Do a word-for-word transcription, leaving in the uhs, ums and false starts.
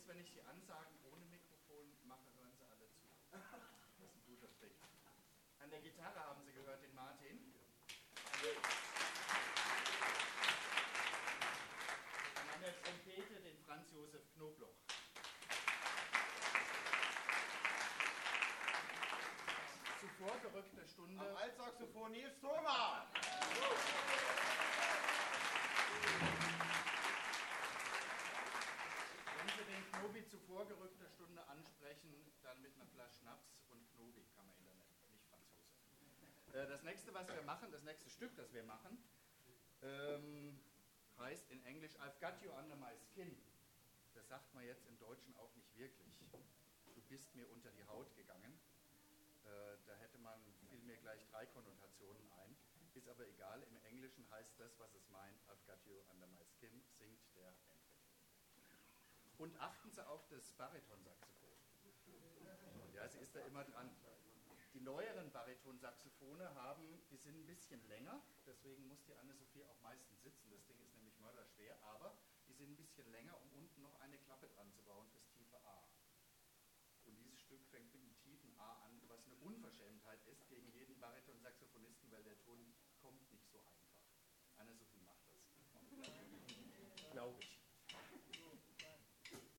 Übrigens, wenn ich die Ansagen ohne Mikrofon mache, hören Sie alle zu. Das ist ein guter Trick. An der Gitarre haben Sie gehört den Martin. Und an der Trompete den Franz Josef Knobloch. Zu vorgerückter Stunde. Am Altsaxophon Nils Thoma. Wenn Sie den Knobi zu vorgerückter Stunde ansprechen, dann mit einer Flasche Schnaps und Knobi kann man ihn dann nennen, nicht Franzose. Das nächste, was wir machen, das nächste Stück, das wir machen, ähm, heißt in Englisch I've got you under my skin. Das sagt man jetzt im Deutschen auch nicht wirklich. Du bist mir unter die Haut gegangen. Äh, da hätte man vielmehr gleich drei Konnotationen ein. Ist aber egal, im Englischen heißt das, was es meint, I've got you under my skin, singt der Enkel. Und achten Sie auf das Baritonsaxophon. Ja, sie ist da immer dran. Die neueren Baritonsaxophone haben, die sind ein bisschen länger, deswegen muss die Anne-Sophie auch meistens sitzen. Das Ding ist nämlich mörderschwer, aber die sind ein bisschen länger, um unten noch eine Klappe dran zu bauen fürs tiefe A. Und dieses Stück fängt mit dem tiefen A an, was eine Unverschämtheit ist gegen jeden Baritonsaxophonisten.